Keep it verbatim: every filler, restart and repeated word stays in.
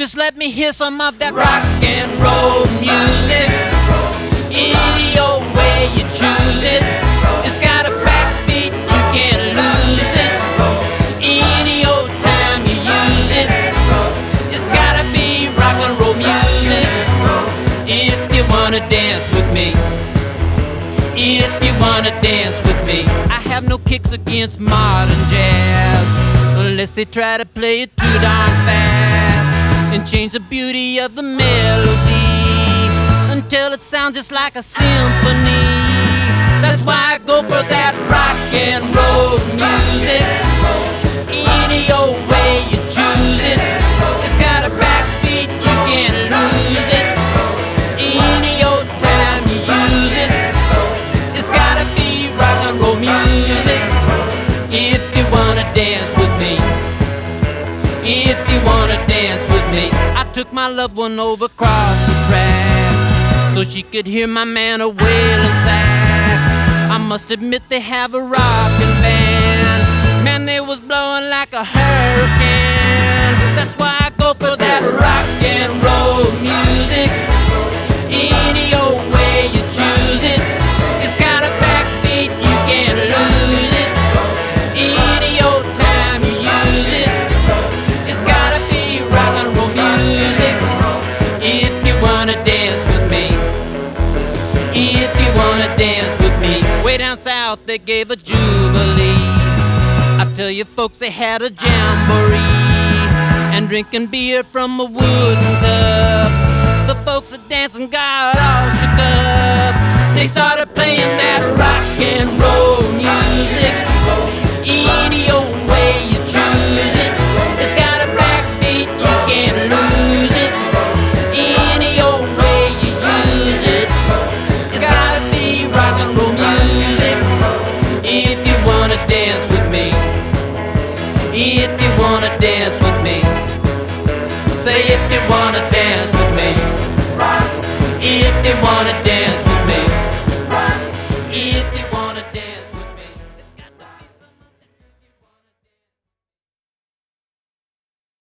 Just let me hear some of that rock and roll music. Any old way you choose it. It's got a backbeat, you can't lose it. Any old time you use it. It's gotta be rock and roll music. If you wanna dance with me. If you wanna dance with me. I have no kicks against modern jazz, unless they try to play it too darn fast and change the beauty of the melody until it sounds just like a symphony. That's why I go for that rock and roll music. Any old way you choose it. It's got a backbeat, you can't lose it. Any old time you use it. It's gotta be rock and roll music. If you wanna dance with me. If you wanna dance with me. I took my loved one over across the tracks so she could hear my man a wailing sax. I must admit they have a rockin' band. Man, they was blowing like a hurricane. That's why I go for that rock and roll music. Any old way you choose it. It's got a backbeat, you can't lose it. Any old time you use it. It's gotta be rock and roll music. If you wanna dance with me. If you wanna dance with me. Way down south they gave a jubilee. I tell you folks, they had a jamboree and drinking beer from a wooden cup. The folks at dancing got all shook up. They started playing that rock and roll music. Any old way you choose it. It's got a backbeat, you can't lose it. Any old way you use it. It's gotta be rock and roll music. If you wanna dance with me. If you wanna dance with me. Say if you wanna dance with me. If you wanna dance